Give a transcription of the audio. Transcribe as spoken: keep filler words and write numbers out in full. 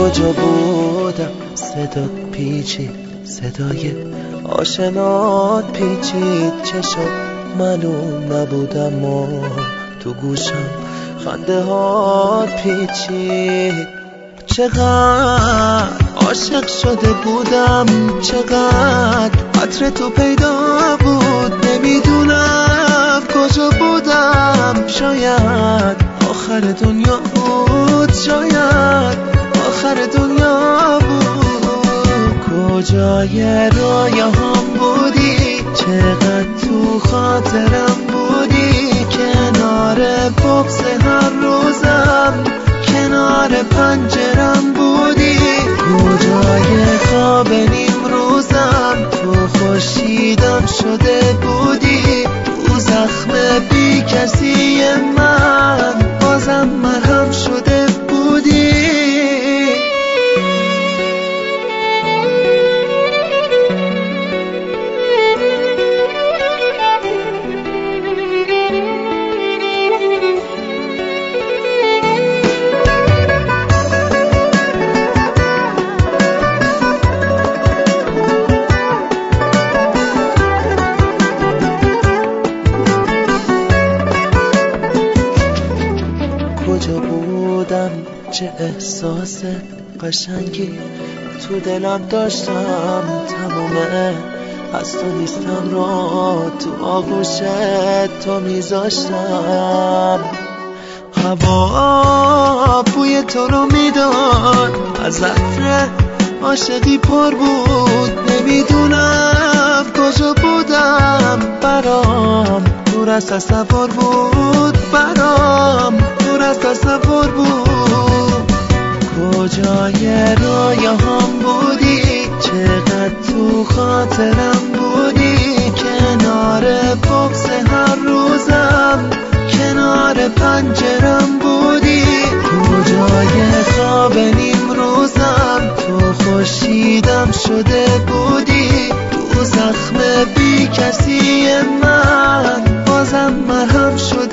کجا بودم صدات پیچید، صدای آشنات پیچید، چشات معلوم نبودم و تو گوشم خنده هات پیچید. چقدر عاشق شده بودم، چقدر عطر تو پیدا بود، نمیدونم کجا بودم. شاید آخر دنیا بود، شاید آخر دنیا بود. کجای رویاهام بودی، چقدر تو خاطرم بودی، کنار بغض هر روزم، کنار پنجرم بودی. کجای خواب نیم روزم، تو خورشیدم شده بودی. تو زخم بی کسی من بازم مرهم شده بودی. کجا بودم، چه احساس قشنگی تو دلم داشتم، تمومه از تو نیستم را تو آغوشت تو میذاشتم. هوا بوی تو رو میداد، از عطر عاشقی پر بود، نمیدونم کجا بودم. برام دور از تصور بود، برام دور از تصور بود. کجای رویاهام بودی، چقدر تو خاطرم بودی، کنار بغض هر روزم، کنار پنجرم بودی. کجای خواب نیم روزم، تو خورشیدم شده بودی. تو زخم بی کسی من بازم مرهم شده